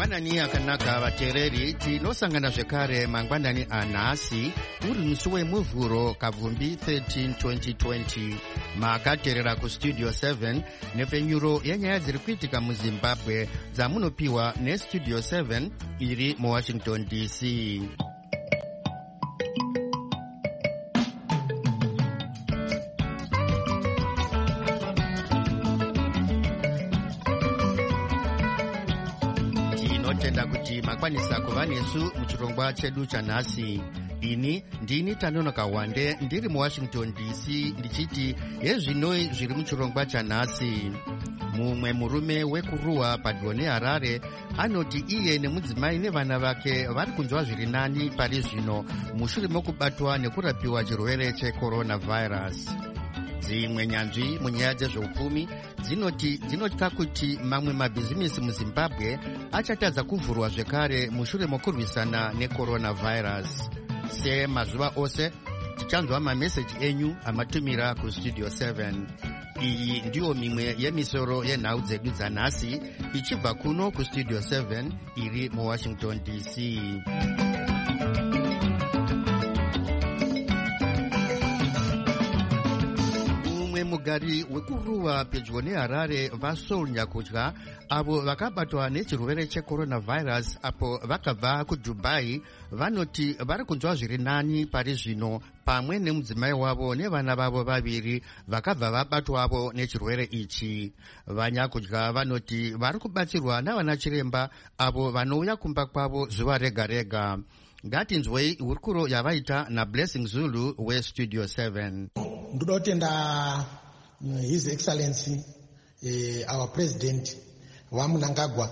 Mangwanani akanaka vateereri tinosangana zvekare mangwanani anhasi uri musi wemuvhuro Kavhumbi 13 2020 makateerera kustudio 7 nepfenyuro yenyaya dziri kuitika muZimbabwe dzamunopiwa nestudio 7 iri muWashington DC. Tinotenda kuti makwanisa kuva nesu muchirongwa chedu chanhasi. Ini ndini Tanonoka Wande ndiri muWashington DC ndichiti hezvinoi zviri muchirongwa chanhasi. Mumwe murume wekuruwa padyo neHarare anoti iye nemudzimai nevana vake vari kunzwa zviri nani pari zvino mushure mokubatwa nekurapiwa chirwere checoronavirus. Dzimwe nyanzvi munyaya dzezveupfumi dzinotya kuti mamwe mabhizimisi muZimbabwe achatadza kuvhurwa zvekare mushure mokurwisana necoronavirus. Semazuva ose tichanzwa mameseji enyu amatumira kustudio 7. Iyi ndiyo mimwe yemisoro yenhau dzedu dzanhasi ichibva kuno kustudio 7 iri muWashington DC. Mugari wekuruwa pedyo neHarare vaSaul Nyakutya avo vakabatwa nechirwere checoronavirus apo vakabva kuDubai vanoti vari kunzwa zviri nani pari zvino pamwe nemudzimai wavo nevana vavo vaviri vakabva vabatwavo nechirwere ichi. VaNyakutya vanoti vari kubatsirwa navana chiremba avo vanouya kumba kwavo zuva rega rega. Ngatinzwei hurukuro yavaita naBlessing Zulu westudio 7. Ndoda kutenda His Excellency our President waMnangagwa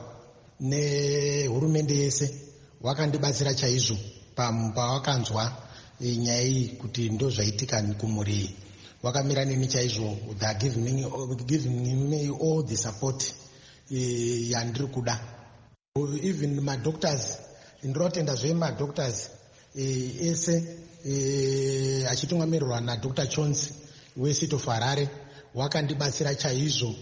nehurumende yese wakandibatsira chaizvo pavakanzwa nyaya iyi kuti ndo zvaitika kumuri. Wakamira neni chaizvo, they giving me all the support yandiri kuda. Even my doctors, ndinotenda madoctors ese achitungamirwa naDr. Chonzi weSeat of Harare wakandibatsira chaizvo.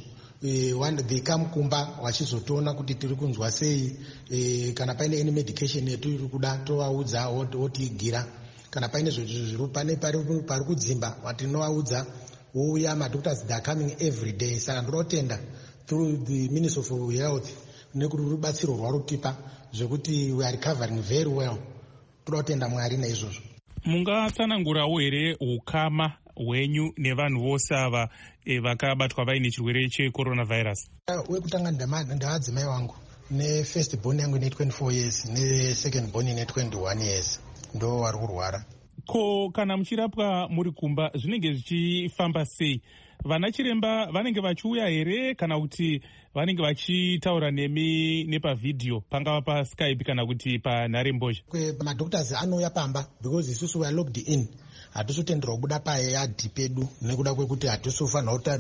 They come kumba vachizotoona kuti tiri kunzwa sei, kana paine any medication yetu iri kuda tovaudza wotigira, kana paine zviri pane pari kudzimba watinovaudza wouya. Madoctors they are coming every day. Saka ndinotenda through the Ministry of Health nekuti rubatsiro rwarutipa zvekuti we are recovering very well. Tinotenda Mwari naizvozvo. Mungatsanangurawo here ukama hwenyu nevanhu vose ava vakabatwa vaine chirwere checoronavirus? Wekutanga ndavadzimai vangu nefirst born yangu ine 24 years nesecond born ine 21 years ndo vari kurwara. Ko kana muchirapwa muri kumba zvinenge zvichifamba sei? Vana chiremba vanenge vachiuya here kana kuti vanenge vachitaura nemi nepavhidhiyo, pangava paSkype kana kuti panharembozha? Madoctors anouya pamba because isusu we are locked in. Hatisotenderwa kubuda payadhi pedu nekuda kwekuti hatisofanira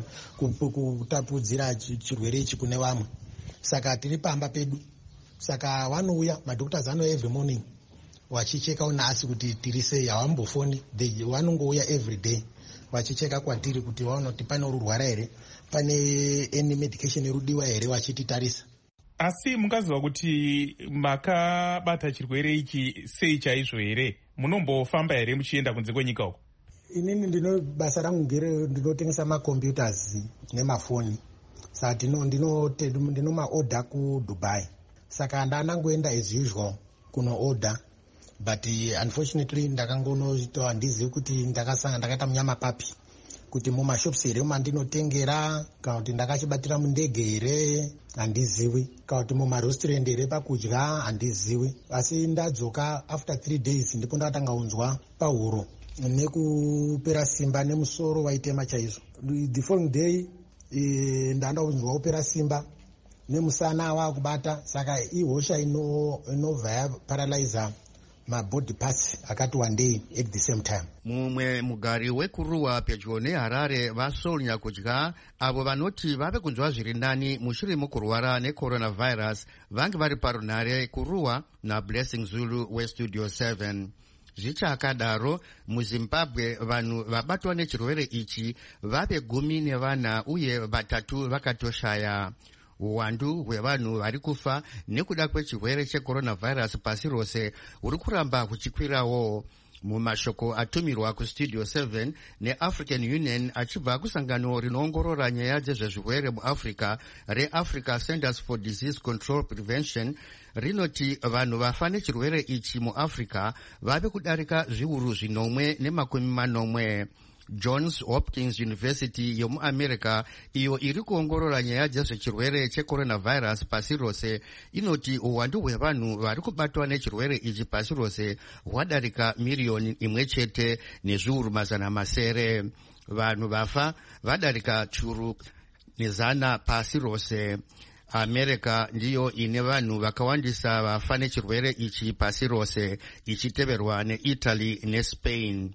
kutapudzira chirwere ichi kune vamwe. Saka tiri pamba pedu. Saka vanouya, madoctors anouya every morning vachicheka unasi kuti tiri sei, havambofoni. Vanongouya every day vachicheka kwatiri kuti vaona kuti pane urwara here, pane any medication irudiwa here, vachititarisa. Asi mungaziva kuti makabata chirwere ichi sei chaizvo here? Munombofamba here muchienda kunze kwenyika uko? Inini basa rangu ndinotengesa macomputers nemafoni. Saka ndino maorder kuDubai. Saka ndanangoenda as usual kuno order. But unfortunately ndakangonoita handizivi kuti ndakaita munyama papi kuti mumashops here mandinotengera, kana kuti ndakachibatira mundege here handizivi, kana kuti mumarestaurant here pakudya handizivi. Asi ndadzoka after 3 days ndipo ndakatanga kunzwa pahuro nekupera simba nemusoro waitema chaizvo. The following day ndanda kunzwa kupera simba nemusana wakubata. Saka ihosha inobva paralyzer mabody parts akati one day at the same time. Mumwe mugari wekuruwa pedyo neHarare vaSaul Nyakutya avo vanoti vave kunzwa zviri nani mushure mokurwara necoronavirus vange vari parunhare kuruwa naBlessing Zulu westudio 7. Zvichakadaro muZimbabwe vanhu vabatwa nechirwere ichi vave 14 uye 3 vakatoshaya. uwandu hwevanhu vari kufa nekuda kwechirwere checoronavirus pasi rose huri kuramba huchikwirawo. Mumashoko atumirwa kustudio 7 neAfrican Union achibva kusangano rinoongorora nyaya dzezvezvirwere muAfrica reAfrica Centers for Disease Control Prevention rinoti vanhu vafa nechirwere ichi muAfrica vave kudarika zviuru 840. Johns Hopkins University yomuAmerica iyo iri kuongorora nyaya dzezvechirwere checoronavirus pasi rose inoti uwandu hwevanhu vari kubatwa nechirwere ichi pasi rose hwadarika miriyoni 1 nezviuru 900. Vanhu vafa vadarika chiuru 100 pasi rose. America ndiyo ine vanhu vakawandisa vafa nechirwere ichi pasi rose, ichiteverwa neItaly neSpain.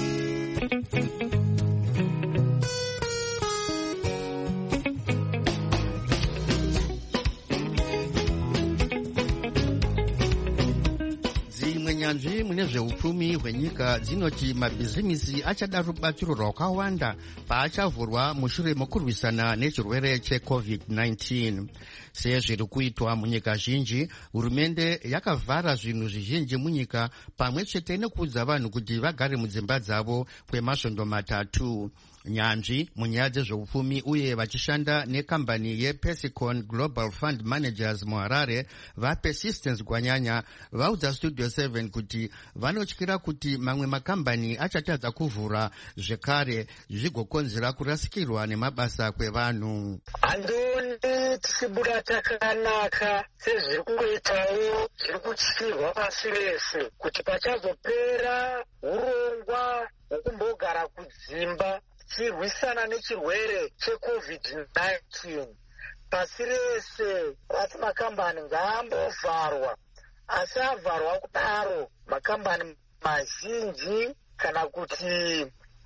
Nyanzvi mune zveupfumi hwenyika dzinoti mabhizimisi achada rubatsiro rwakawanda paachavhurwa mushure mekurwisana nechirwere cheCovid-19. Sezviri kuitwa munyika zhinji, hurumende yakavhara zvinhu zvizhinji munyika pamwe chete nekuudza vanhu kuti vagare mudzimba dzavo kwemasvondo 3. Nyanzvi munyaya dzezveupfumi uye vachishanda nekambani yePersicon Global Fund Managers muHarare vaPersistence Gwanyanya vaudza Studio 7 kuti vanotyira kuti mamwe makambani achatadza kuvhura zvekare zvigokonzera kurasikirwa nemabasa kwevanhu. Handoni tichibuda takanaka sezviri kungoitawo zviri kutyirwa pasi rese kuti pachazopera urongwa hwekumbogara kudzimba tichirwisana nechirwere cheCovid-19 pasi rese. Asi makambani ngaambovharwa, asi avharwa kudaro makambani mazhinji kana kuti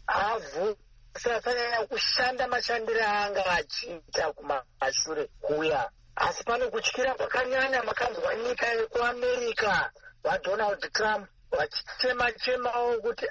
asanyanya kushanda mashandiro anga achiita kumashure kuya. Asi pane kutyira kwakanyanya makanzwa nyika yekuAmerica vaDonald Trump vachichema-chemawo kuti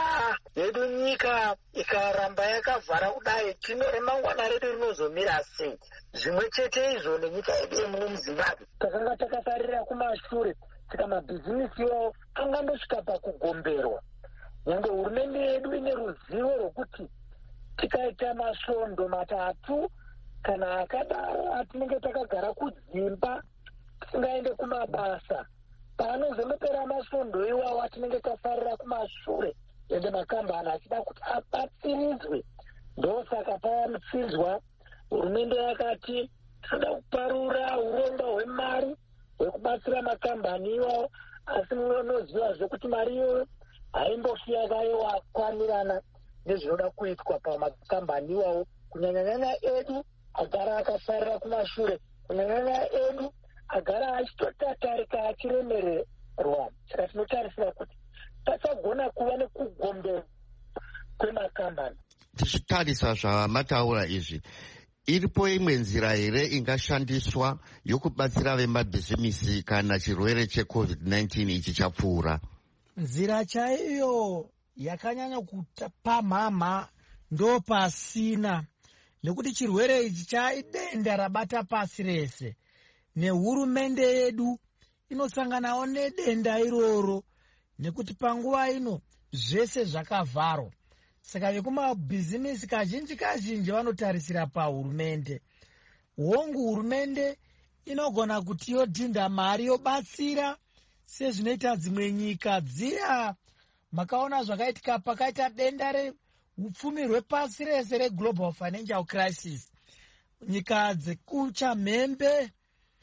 yedu nyika ikaramba yakavhara kudai remangwana redu rinozomira sei. Zvimwe chete izvo nenyika yedu yemuno muZimbabwe takanga takatarira kumashure saka mabhizimisi iwawo angandosvika pakugomberwa. Nyangwe hurumende yedu ine ruzivo rwokuti tikaita masvondo 3 kana akadaro atinenge takagara kudzimba tisingaende kumabasa, paanozonopera masvondo iwawo atinenge tafarira kumashure ende makambani achida kuti abatsiridzwe. Ndosaka pamutsidzwa hurumende yakati tinoda kuparura urongwa hwemari hwekubatsira makambani iwawo, asi munoziva zvekuti mari iyoyo haimbosvi yakakwanirana nezvinoda kuitwa pamakambani iwawo, kunyanyanyanya edu agara akafarira kumashure, kunyanyanya edu agara achitotatarika achiremererwa. Saka tinotarisira kuti pasagona kuva nekugomberwa kwemakambani. Tichitarisa zvamataura izvi, iripo imwe nzira here ingashandiswa yokubatsira vemabhizimisi kana chirwere cheCovid-19 ichi chapfuura? Nzira chaiyo yakanyanya kupamhama ndo pasina, nekuti chirwere ichi chaidenda rabata pasi rese, nehurumende yedu inosanganawo nedenda iroro, nekuti panguva ino zvese zvakavharwa. Saka vekumabhizimisi kazhinji vanotarisira pahurumende. Hongu hurumende inogona kuti yodhinda mari yobatsira sezvinoita dzimwe nyika dziya. Makaona zvakaitika pakaita denda reupfumi hwepasi rese reGlobal Financial Crisis. Nyika dzekuchamhembe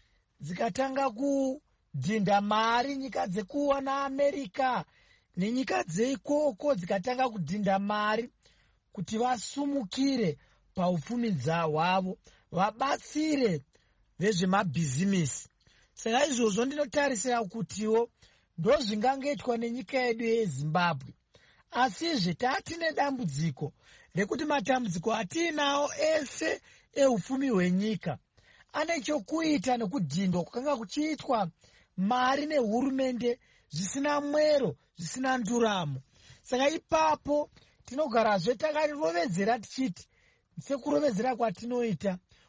dzikatanga kudhinda mari, nyika dzekuwana America nenyika dzeikoko dzikatanga kudhinda mari kuti vasumukire paupfumi hwavo, vabatsire vezvemabhizimisi. Saka izvozvo ndinotarisira kutiwo ndozvingangoitwa nenyika yedu yeZimbabwe. Asizve tatine dambudziko rekuti matambudziko atiinawo ese eupfumi hwenyika ane chokuita nekudhindwa kwakanga kuchiitwa mari nehurumende zvisina mwero, zvisina nduramo. Saka ipapo tinogarazve takarirovedzera tichiti sekurovedzera kwatinoita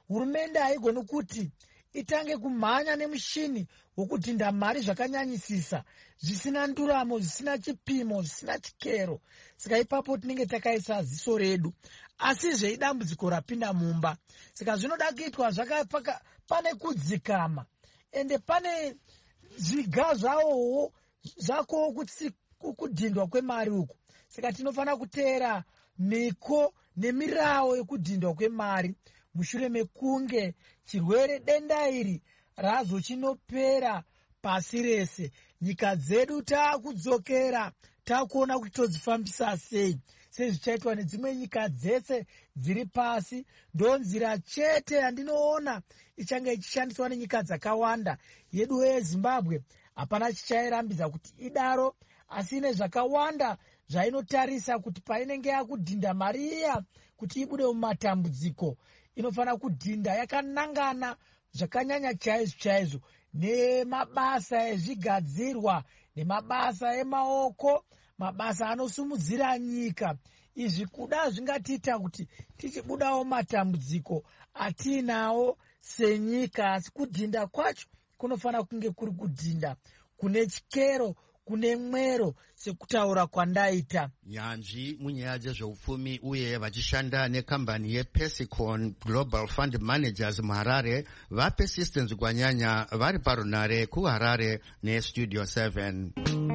hurumende haigoni kuti itange kumhanya nemushini wokudhinda mari zvakanyanyisisa, zvisina nduramo, zvisina chipimo, zvisina chikero. Saka ipapo tinenge takaisa ziso redu, asi zveidambudziko rapinda mumba. Saka zvinoda kuitwa pane kudzikama, ende pane zviga zvawowo zvako kudhindwa kwemari uku. Saka tinofanira kuteera miko nemirawo yekudhindwa kwemari mushure mekunge chirwere denda iri razochinopera pasi rese. Nyika dzedu taakudzokera, taakuona kuti todzifambisa sei, sezvichaitwa nedzimwe nyika dzese dziri pasi. Ndonzira chete yandinoona ichange ichishandiswa nenyika dzakawanda. Yedu yeZimbabwe hapana chichairambidza kuti idaro, asi ine zvakawanda zvainotarisa kuti painenge yakudhinda mari iya kuti ibude mumatambudziko, inofanira kudhinda yakanangana zvakanyanya chaizvo nemabasa ezvigadzirwa, nemabasa emaoko, mabasa anosumudzira nyika. Izvi kuda zvingatiita kuti tichibudawo matambudziko atiinawo senyika, asi kudhinda kwacho kunofanira kunge kuri kudhinda kune chikero, kune mwero, sekutaura kwandaita. Nyanzvi munyaya dzezveupfumi uye vachishanda nekambani yePesicon Global Fund Managers muHarare vapersistence kwanyanya vari parunare kuHarare neStudio 7.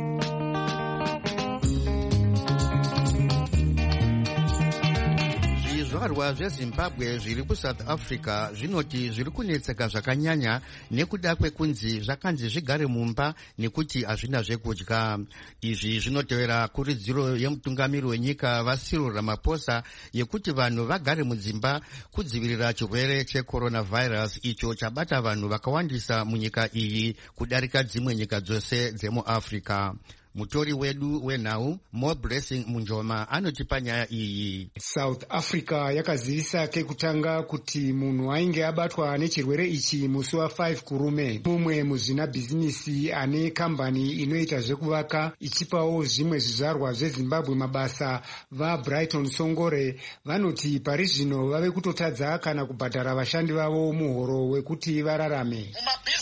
Zvizvarwa zveZimbabwe zviri kuSouth Africa zvinoti zviri kunetseka zvakanyanya nekuda kwekunzi zvakanzi zvigare mumba nekuti hazvina zvekudya. Izvi zvinotevera kuridziro yemutungamiri wenyika vaCyril Ramaphosa yekuti vanhu vagare mudzimba kudzivirira chirwere checoronavirus icho chabata vanhu vakawandisa munyika iyi kudarika dzimwe nyika dzose dzemuAfrica. Mutori wedu wenhau More Blessing Munjoma anotipa nyaya iyi. South Africa yakazivisa kekutanga kuti munhu ainge abatwa nechirwere ichi musi wa5 kurume. Mumwe muzvina bhizinisi ane kambani inoita zvekuvaka ichipawo zvimwe zvizvarwa zveZimbabwe mabasa vaBrighton Songore vanoti pari zvino vave kutotadza kana kubhadhara vashandi vavo muhoro wekuti vararame.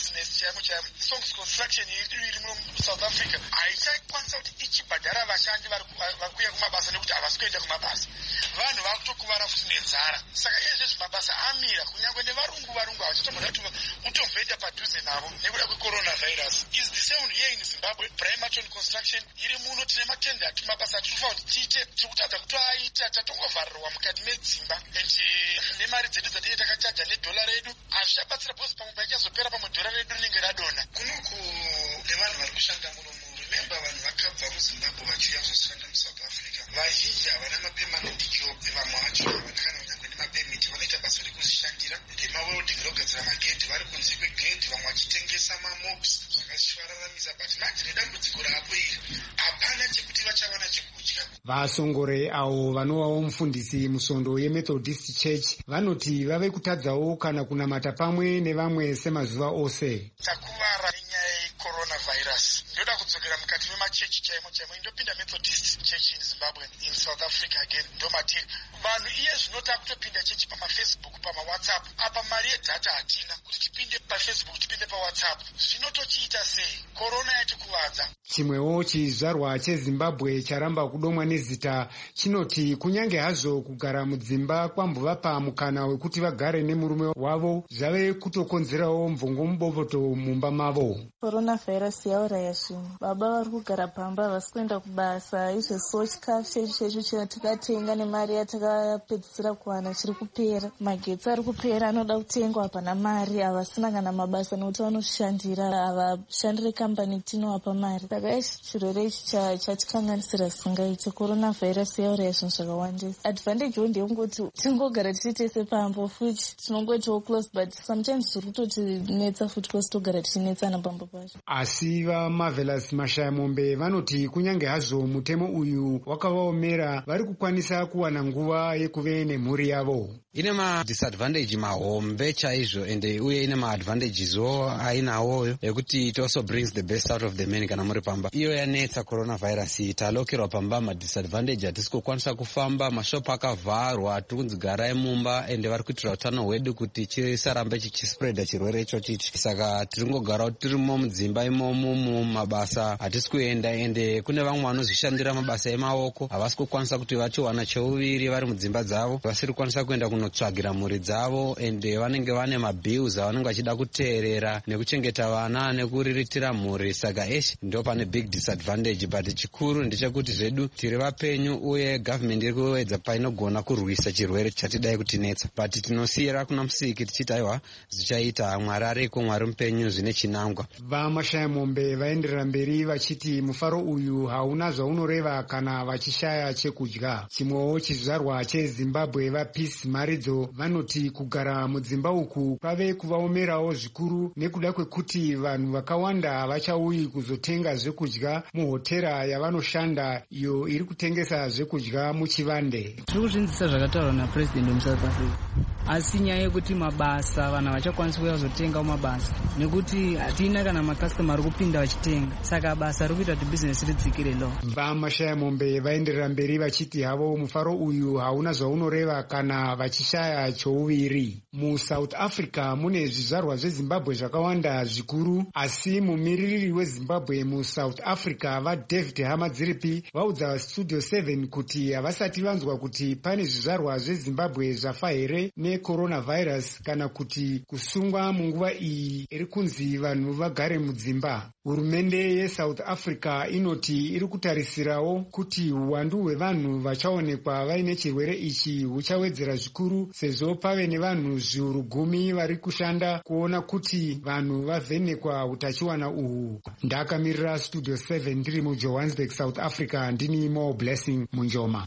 Songs Construction iri muSouth Africa haichakwanisa kuti ichibhadhara vashandi varikuya kumabasa nekuti havasi kuenda kumabasa. Vanhu vakutokuvara futi nenzara. Saka izvezvi mabasa amira kunyange nevarungu havachatombona kuti utovheta padhuze navo nekuda kwecoronavirus. Is the same here in Zimbabwe. Brighton Construction iri muno tine matenda ati mabasa atinofanira kuti tiite tikutadza kutoaita tatongovharirwa mukati medzimba and nemari dzedu dzatenge takachaja nedhora redu hazvichabatsira bhozi pamwe paichazopera pamwe dhora redu rinenge radonha. Kunoku nevanhu vari kushanda muno remember vanhu vakabva muZimbabwe vachiuya kuzoshanda muSouth Africa vazhinji havana mapermanent job, vamwe vacho havana kana kunyange nemapemiti, vanoita basa rekuzvishandira remawelding rogadzira magedhi vari kunze kwegedhi, vamwe vachitengesa mamobs zvakashwararamisa. But manje nedambudziko raapo iri hapana chekuti vachawana chekudya. Vasongore avo vanovawo mufundisi musvondo yeMethodist Church vanoti vave kutadzawo kana kunamata pamwe nevamwe semazuva ose. Takuvara nenyaya yecoronavirus. Ndoda kudzokera mukati memachechi chaimo indopinda Methodist Church in Zimbabwe, in South Africa again, ndomatiri vanhu iye zvinota kutopinda chechi pamaFacebook, pamaWhatsApp. Apa mari yedhata hatina kuti tipinde paFacebook, tipinde paWhatsApp. Zvinotochiita sei? Korona yatikuvadza. Chimwewo chizvarwa cheZimbabwe charamba kudomwa nezita chinoti kunyange hazvo kugara mudzimba kwambovapa mukana wekuti vagare nemurume wavo zvave kutokonzerawo mvongo mubovoto mumba mavo. Coronavirus yauraya zvinhu. Baba vari kugara pamba havasi kuenda kubasa, izvozvo chikafu chedu chedu chatakatenga nemari yatakapedzisira kuwana chiri kupera. Magetsi ari kupera anoda kutengwa, hapana mari, havasina kana mabasa nokuti vanoshandira, havashandire kambani tinovapa mari. Saka chirwere ichi chatikanganisira singaite. Coronavirus yauraya zvinhu zvakawandisa. Advantage yo ndeyekungoti tingogara tichitese pambo futi tinongoitawo close, but sometimes zviri kutotinetsa futi kwasi togara tichinetsana pambo pacho. Asi vaMarvelous Mashayamombe vanoti kunyange hazvo mutemo uyu wakavaomera vari kukwanisa kuwana nguva yekuve nemhuri yavo. Ine madisadvantage mahombe chaizvo ende uye ine maadvantageswo ainawoyo ekuti it also brings the best out of the men kana muri pamba. Iyo yanetsa coronavirus talokerwa pamba, madisadvantage hatisi kukwanisa kufamba, mashopu akavharwa, tiri kunzi garai mumba ende vari kuitira utano hwedu kuti chisarambe chichispreada chirwere ichochichi. Saka tiri ngogara tirimo mudzimba imomo mumabasa hatisi kuenda, ende kune vamwe vanozvishandira mabasa emaoko havasi kukwanisa kuti vachiwana cheuviri vari mudzimba dzavo, vasiri kukwanisa kuenda kunotsvagira mhuri dzavo ende vanenge vane mabills avanenge vachida kuteerera nekuchengeta vana nekuriritira mhuri. Saka ndo pane big disadvantage, but chikuru ndechekuti zvedu tiri vapenyu uye government iri kuwedza painogona kurwisa chirwere chatidai kutinetsa, but tinosiyira kuna Musiki tichiti aiwa zvichaita, Mwari ariko, Mwari mupenyu, zvine chinangwa. Vamashaya mombe vaenderera mberi vachiti mufaro uyu hauna zvaunoreva kana vachishaya chekudya. Chimwewo chizvarwa cheZimbabwe vaPeace Maridzo vanoti kugara mudzimba uku kwave kuvaomerawo zvikuru nekuda kwekuti vanhu vakawanda havachauyi kuzotenga zvekudya muhotera yavanoshanda iyo iri kutengesa zvekudya muchivande. Tiri kuzvinzisa zvakataurwa naPresident wemuSouth Africa, asi nyaya yekuti mabasa vanhu havachakwanisi kuuya kuzotenga mumabasa nekuti hatina kana makastoma ari kupinda vachitenga, saka basa riri kuita kuti bhizinesi ridzikire lo. Vamashaya mombe vaenderera mberi vachiti havo mufaro uyu hauna zvaunoreva kana vachishaya chouviri. MuSouth Africa mune zvizvarwa zveZimbabwe zvakawanda zvikuru, asi mumiririri weZimbabwe muSouth Africa vaDavid Hamadziripi vaudza Studio 7 kuti havasati vanzwa kuti pane zvizvarwa zveZimbabwe zvafa here necoronavirus kana kuti kusungwa munguva iyi iri kunzi vanhu vagare mudzimba. Hurumende yeSouth Africa inoti iri kutarisirawo kuti uwandu hwevanhu vachaonekwa vaine chirwere ichi huchawedzera zvikuru sezvo pave nevanhu zviuru 10 vari kushanda kuona kuti vanhu vavhenekwa utachiwana uhu. Ndakamirira Studio 7 ndiri muJohannesburg, South Africa, ndini Mo Blessing Munjoma.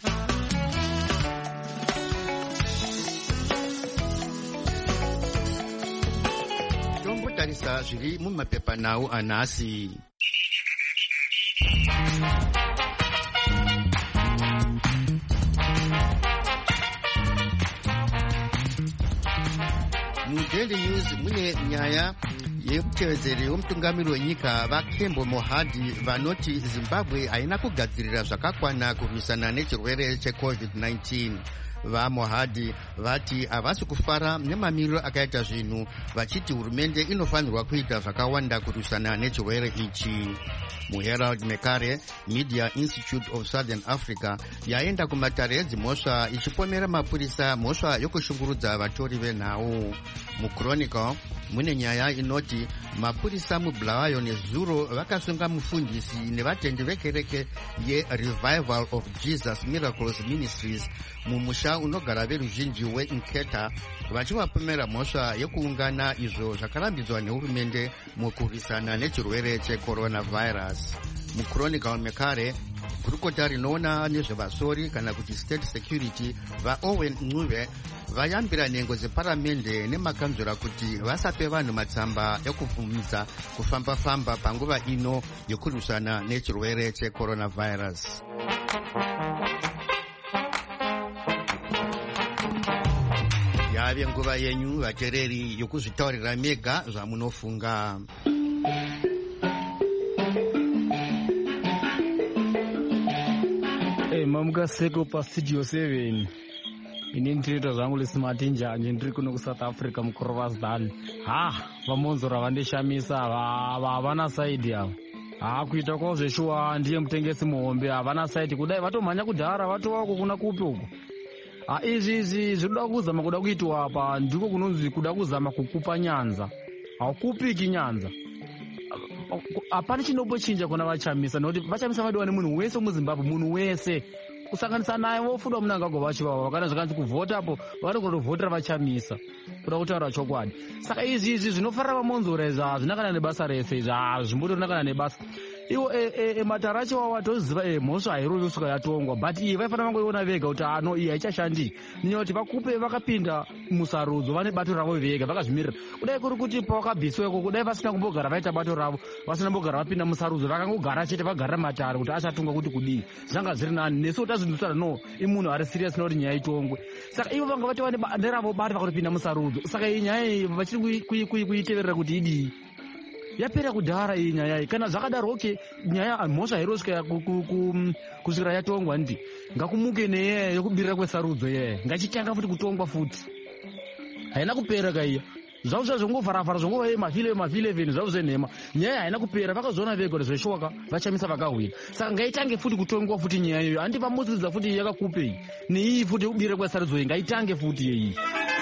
Tombotarisa zviri mumapepanhau anhasi. MuDaily News mune nyaya yemutevedzeri womutungamiri wenyika vaKembo Mohadi vanoti Zimbabwe haina kugadzirira zvakakwana kurwisana nechirwere cheCovid-19. VaMohadi vati havasi kufara nemamiriro akaita zvinhu, vachiti hurumende inofanirwa kuita zvakawanda kurwisana nechirwere ichi. MuHerald Mekare Media Institute of Southern Africa yaenda kumatare edzimhosva ichipomera mapurisa mhosva yokushungurudza vatori venhau. MuChronicle mune nyaya inoti mapurisa muBulawayo neZuro vakasunga mufundisi nevatendi vekereke yeRevival of Jesus Miracles Ministries mumusha unogara veruzhinji weInketa vachivapomera mhosva yekuungana izvo zvakarambidzwa nehurumende mukurwisana nechirwere checoronavirus. MuChronicle Mekare gurukota rinoona nezvevasori kana kuti state security vaOwen Ncube vayambira nhengo dzeparamende nemakanzura kuti vasape vanhu matsamba ekubvumidza kufamba-famba panguva ino yokurwisana nechirwere checoronavirus. Yave nguva yenyu vateereri yokuzvitaurira mega zvamunofunga. Mamuka seko pa Studio 7 ini ndiriita zvangu lisimati njanje ndiri kuno kuSouth Africa muKroosdal. Vamonzora vandishamisa havana saidi ava kuita kwavo zveshuwa ndiye mutengesi muhombe havana saidi kudai vatomhanya kudhara vatovako kuna kupi uko. Izvi zvinoda kuzama kuda kuitwa apa ndiko kunonzi kuda kuzama kukupa nyanza, haukupiki nyanza. Hapana chinobochinja kuna vachamisa nokuti vachamisa vadiwa nemunhu wese muZimbabwe, munhu wese kusanganisa naye wofunda Mnangagwa vachivava kana zvakanzi kuvhota apo vari kutovhotera vachamisa kuda kutaura chokwadi. Saka izvi zvinofarira vamonzora izvi hazvinakana nebasa rese, izvi hazvimbotonakana nebasa. iwo matarachi wavo watoziva mhosva hairovi kusvika yatongwa, but iyi vaifanira vangoiona vega kuti ano iyi haichashandi, nenyaya kuti vakupe vakapinda musarudzo vane bato ravo vega vakazvimirira. Kudai kuri kuti pavakabviswa iko kudai vasina kumbogara vaita bato ravo, vasina kumbogara vapinda musarudzo, vakangogara chete vagarira matare kuti achatongwa kuti kudii, zvanga zviri nani. Nesu tazvinzwisana no imunhu ari serious nekuti nyaya itongwe. Saka ivo vanga vati vane neravo bari vakatopinda musarudzo. Saka iyi nyaya iyi vachiri kuiteverera kuti idii, yapera kudhara iyi nyaya iyi. Kana zvakadaro okay, nyaya mhosva hairosvika kusvikira yatongwa, ndi ngakumuke neyeye yekubirira kwesarudzo yeye, ngachitanga futi kutongwa futi, haina kupera kaiya. Zvavo zvongovharavhara zvongova mavhile 11 zvavo zvenhema, nyaya haina kupera. Vakazoona vega kuti zveshoka vachamisa vakahwina. Saka ngaitange futi kutongwa futi nyaya iyoyo. Handi pamudzidza futi yakakupei neiyi futi yekubirira kwesarudzo iyi, ngaitange futi yeiyi.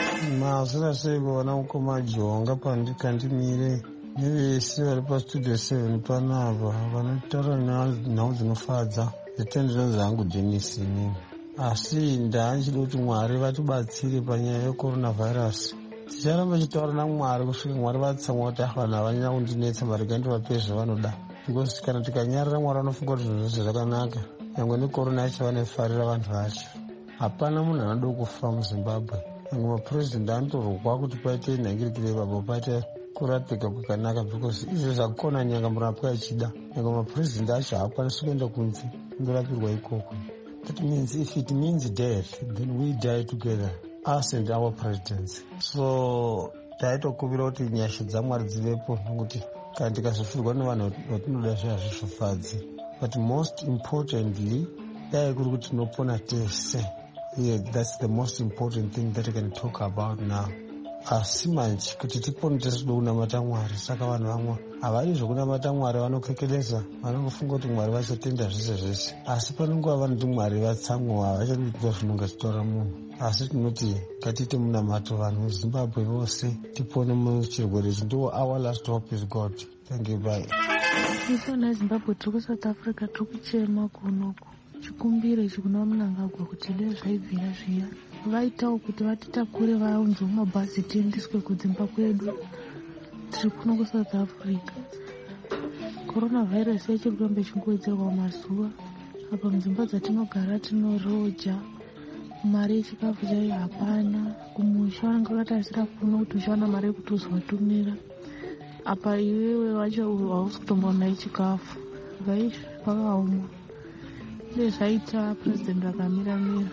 Mazira sei kuona ukoma jonga pandikandimire nevese vari pastudio 7 panapa vanotaura nhau dzinofadza dzitendero dzangu Dennis inini. Asi ndachida kuti Mwari vatibatsire panyaya yeCoronavirus. Ticharamba chitaura naMwari kusvika Mwari vatsamwa kuti vanhu havanyanya kundinetsa varega ndivape zvavanoda, because kana tikanyarira Mwari anofunga kuti zvinhu zvese zvakanaka, nyangwe nekorona yacho vanofarira vanhu vacho. Hapana munhu anoda kufa muZimbabwe. Nyangwe mapurezidendi anotorwa kuti paite nhangirikire ipapo paite kurapika kwakanaka, because izvo zvakukona nyanga murapwa achida. Nyangwe mapurezidendi acho haakwanisi kuenda kunze kundorapirwa ikoko. That means if it means death, then we die together, us and our presidents. So taitokuvira kuti nyasha dzaMwari dzivepo, nokuti kana tikazofirwa nevanhu vatinoda zvihazvishofadzi. But most importantly, dai kuri kuti tinopona tese. Yeah, that's the most important thing that I can talk about now. Asi manje kuti tipone tese toda kunamata Mwari. Saka vanhu vamwe havadi zvokunamata Mwari, vanokekeresa, vanongofunga kuti Mwari vachatenda zvese zvese. Asi pane nguva vanoti Mwari vatsamwa, havachadi kuita zvinonga zvitaura munhu. Asi tinoti ngatiite munamato vanhu muZimbabwe vose tipone muchirwere ichi. Ndiwo our last hope is God. Thank you, bye. Isona Zimbabwe tiri kuSouth Africa tiri kuchema kunoku. Chikumbiro ichi kuna Mnangagwa kuti dai zvaibvira zviya vaitawo kuti vatitakure vaunzwe mumabhazi tiendeswe kudzimba kwedu. Tiri kuno kuSouth Africa. Coronavirus yachiri kuramba ichingowedzerwa mazuva. Apa mudzimba dzatinogara tinoroja, mari yechikafu chaiyo hapana. Kumusha vanenge vakatasira kuno kuti uchaona mari yekuti uzovatumira. Apa iwewe wacho hausi kutomboona chikafu. Vaizvi vakaoma. Zvaita president akamira-mira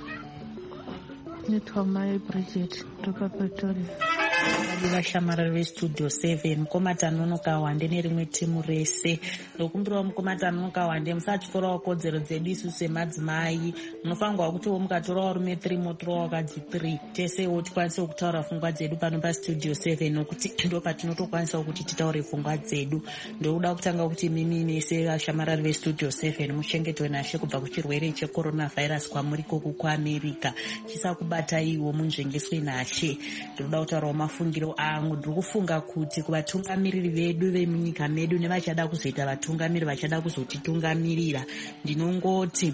netwamai Bridget kutoka Pretoria. Vashamarari vestudio 7 mukomata anonoka wande nerimwe timu rese ndokumbirawo mukomata anonoka wande musatyorawo kodzero dzedu isu semadzimai. Munofanirwa kutiwo mukatora varume 3 motorawo vakadzi 3 tesewo tikwanisewo kutaura pfungwa dzedu pano pastudio 7 nokuti ndo patinotokwanisa kuti titaure pfungwa dzedu. Ndokuda kutanga kuti mimi nese vashamarari vestudio 7 muchengetwe nashe kubva kuchirwere cheCoronavirus kwamuri koku kuAmerica chisakubataiwo munzvengeswe nashe. Ndinoda kutaurawo mafungiro angu. Ndiri kufunga kuti kuvatungamiriri vedu vemunyika medu nevachada kuzoita vatungamiriri vachada kuzotitungamirira, ndinongoti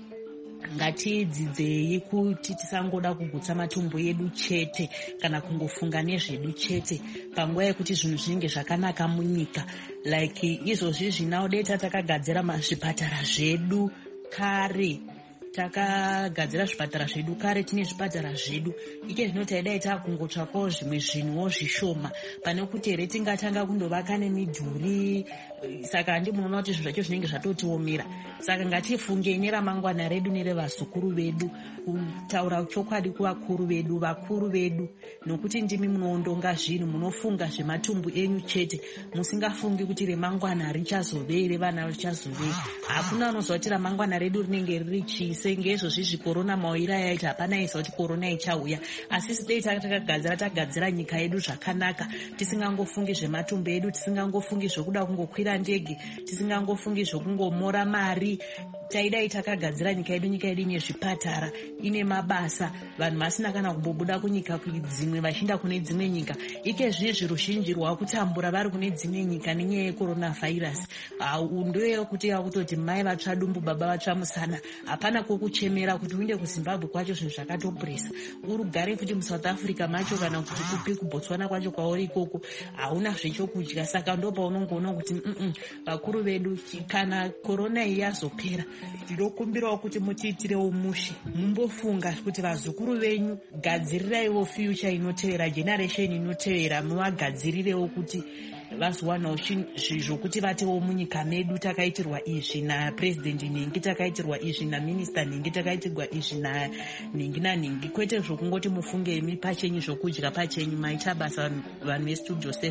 ngatidzidzei kuti tisangoda kugutsa matumbu edu chete kana kungofunga nezvedu chete panguva yekuti zvinhu zvinenge zvakanaka munyika. Like izvozvi zvinaudeta takagadzira zvipatara zvedu kare, takagadzira zvipatara zvedu kare, tine zvipatara zvedu. Ike zvino taidai takungotsvakawo zvimwe zvinhuwo zvishoma pane kuti here tingatanga kundovaka nemidhuri. Saka handi munoona kuti zvinhu zvacho zvinenge zvatotiomera. Saka ngatifungei neramangwana redu nerevazukuru vedu, kutaura chokwadi kuvakuru vedu, vakuru vedu, nokuti ndimi munoondonga zvinhu, munofunga zvematumbu enyu chete, musingafungi kuti remangwana richazovei, revana richazovei. Hakuna anoziva kuti ramangwana redu rinenge riri chii. Sengezvozvi zvikorona mawira yaita hapana aiziva kuti korona ichauya. Asi sidei tagadzira nyika yedu zvakanaka, tisingangofungi zvematumbu edu, tisingangofungi zvokuda kungokwira ndege, tisingangofungi zvokungomora mari. Taidai takagadzira nyika yedu ine zvipatara, ine mabasa, vanhu vasina kana kumbobuda kunyika dzimwe vachienda kune dzimwe nyika. Ike zvizvi ruzhinji rwakutambura vari kune dzimwe nyika nenyaya yeCoronavirus. Ndoyo kuti yakutoti mai vatsva dumbu baba vatsva musana. Hapana kokuchemera kuti uinde kuZimbabwe kwacho zvinhu zvakatopresa. Urugare kuti muSouth Africa macho kana kuti kupi kuBotswana kwacho kwauri ikoko hauna zvechokudya. Saka ndo paunongoona kuti vakuru vedu kana korona iyi yazopera ndinokumbirawo kuti mutiitirewo mushe, mumbofunga kuti vazukuru venyu gadziriraiwo future inotevera, generation inotevera, muvagadzirirewo kuti vazowanawo zvokuti vatewo munyika medu takaitirwa izvi napurezidendi nhingi, takaitirwa izvi naminista nhingi, takaitirwa izvi nanhingi nanhingi, kwete zvokungoti mufunge imi pachenyu zvokudya pachenyu. Maita basa vanhu vestudio 7.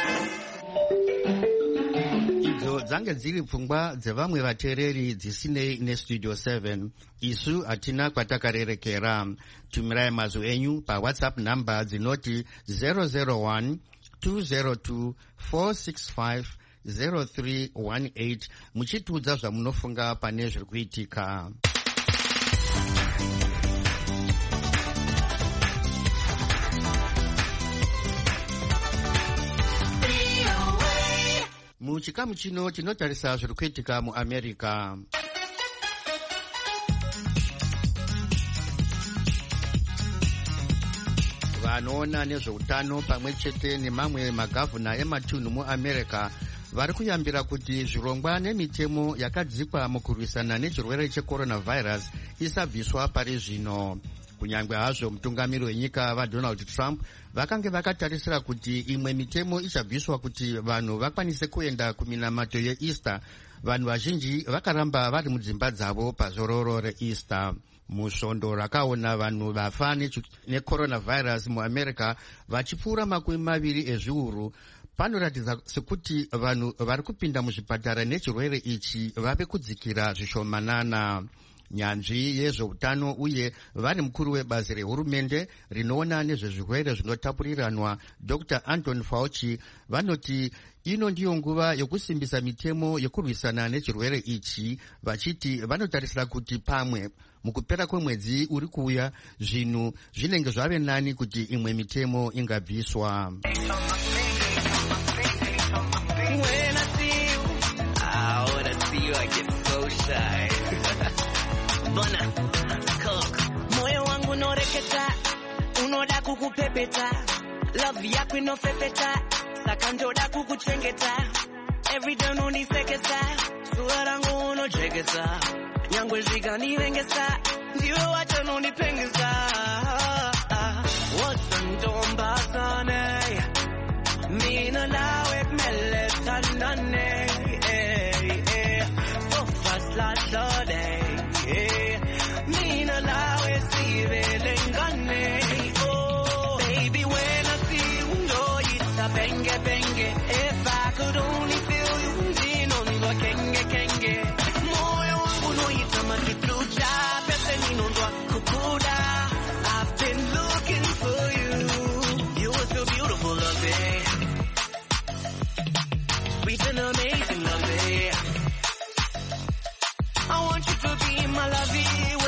Idzo dzange dziri pfungwa dzevamwe vateereri dzisinei nestudio 7. Isu hatina kwatakarerekera. Tumirai mazwi enyu paWhatsApp namba dzinoti 001 202 465 0318 muchitiudza zvamunofunga pane zviri kuitika. Muchikamu chino tinotarisa zviri kuitika muAmerica. Vanoona nezveutano pamwe chete nemamwe magavhuna ematunhu muAmerica vari kuyambira kuti zvirongwa nemitemo yakadzikwa mukurwisana nechirwere checoronavirus isabviswa pari zvino. Kunyangwe hazvo mutungamiri wenyika vaDonald Trump vakange vakatarisira kuti imwe mitemo ichabviswa kuti vanhu vakwanise kuenda kuminamato yeEaster, vanhu vazhinji vakaramba vari mudzimba dzavo pazororo reEaster. Musvondo rakaona vanhu vafa necoronavirus muAmerica vachipfuura 20 ezviuru, panoratidza sekuti vanhu vari kupinda muzvipatara nechirwere ichi vave kudzikira zvishomanana. Nyanzvi yezveutano uye vari mukuru webazi rehurumende rinoona nezvezvirwere zvinotapuriranwa Dr. Anthony Fauci vanoti ino ndiyo nguva yokusimbisa mitemo yekurwisana nechirwere ichi, vachiti vanotarisira kuti pamwe mukupera kwemwedzi uri kuuya zvinhu zvinenge zvave nani kuti imwe mitemo ingabviswa. Moyo wangu noreketa, unoda kukupepeta, love yako inofepeta, saka ndoda kukuchengeta, everyday unonisekesa, sura rangu unojegesa, nyangwe zvikanivengesa, ndiwe wacho unonipengesa. Wasandombazane, mina nawe kumele tandane, so fast like Lorde. Mina nawe sivelengane. Oh, baby, when I see you, know it's a benge benge. If I could only feel you, ndinondwa kenge kenge. Moyo wangu noita matitucha, pese ninondwa kukuda. I've been looking for you. You were so beautiful, love it. Sweet and amazing, love it. I want you to be my lovey.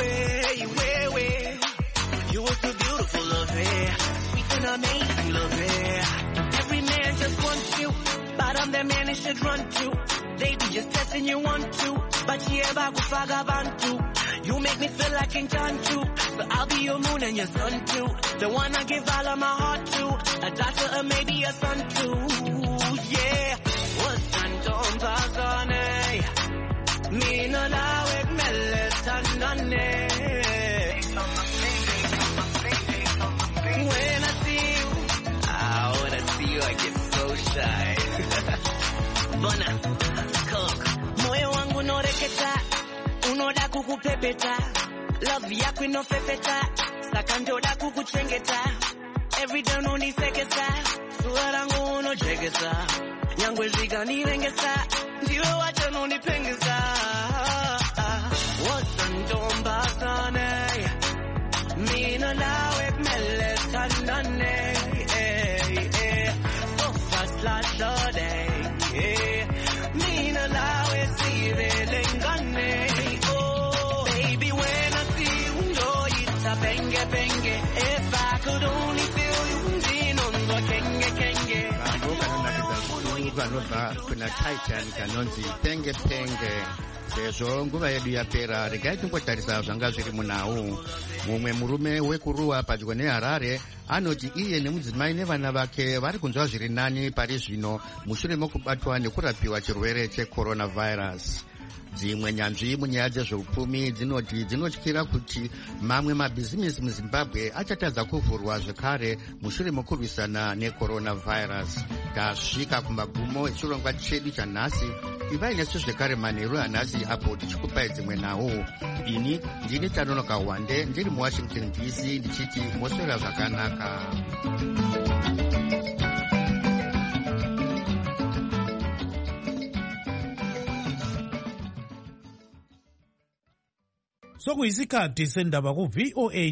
You were so beautiful, love it. Sweet and amazing, love it. Every man just wants you, but I'm the man he should run to. They be just testing you want to, but yeah, bagu. You make me feel like King John too. So I'll be your moon and your sun too. The one I give all of my heart to. A daughter or maybe a son too. Yeah. What's on Bazane? Me no lawe meletandane. When I see you, I get so shy. Bona, coke. Moyo wangu noreketa, unoda kukupepeta, love yako inofepeta, saka ndoda kukuchengeta, everyday unonisekesa, sura rangu unojegesa, nyangwe zvikanivengesa, ndiwe wacho unonipengesa. Wasandombazane, mina nawe kumele tandane. So fast like Lorde. Mina nawe sivelengane. Oh, baby, when I see you, know it's a benge benge. If I could only feel you, ndinondwa kenge kenge. Vanobva kuna Titan kanonzi penge penge. Sezvo nguva yedu yapera, regai tingotarisa zvanga zviri munhau. Mumwe murume wekuruwa padyo neHarare anoti iye nemudzimai nevana vake vari kunzwa zviri nani pari zvino mushure mokubatwa nekurapiwa chirwere checoronavirus. Dzimwe nyanzvi munyaya dzezveupfumi dzinoti dzinotyira kuti mamwe mabhizimisi muZimbabwe achatadza kuvhurwa zvekare mushure mokurwisana necoronavirus. Tasvika kumagumo echirongwa chedu chanhasi. Ivai nesu zvekare manheru anhasi apo tichikupai dzimwe nhau. Ini ndini Tanonoka Wande ndiri muWashington DC ndichiti moswera zvakanaka. Sokuyisikhathi sendaba ku VOA